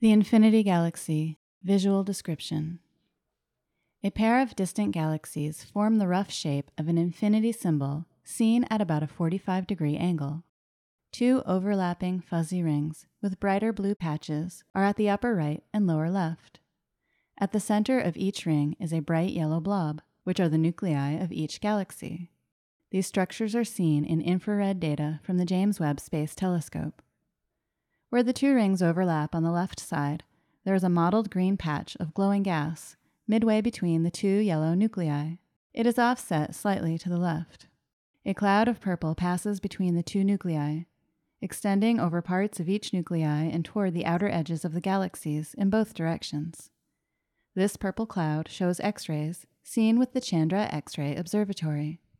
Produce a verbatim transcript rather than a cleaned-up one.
The Infinity Galaxy. Visual description. A pair of distant galaxies form the rough shape of an infinity symbol seen at about a forty-five degree angle. Two overlapping fuzzy rings with brighter blue patches are at the upper right and lower left. At the center of each ring is a bright yellow blob, which are the nuclei of each galaxy. These structures are seen in infrared data from the James Webb Space Telescope. Where the two rings overlap on the left side, there is a mottled green patch of glowing gas midway between the two yellow nuclei. It is offset slightly to the left. A cloud of purple passes between the two nuclei, extending over parts of each nuclei and toward the outer edges of the galaxies in both directions. This purple cloud shows X-rays seen with the Chandra X-ray Observatory.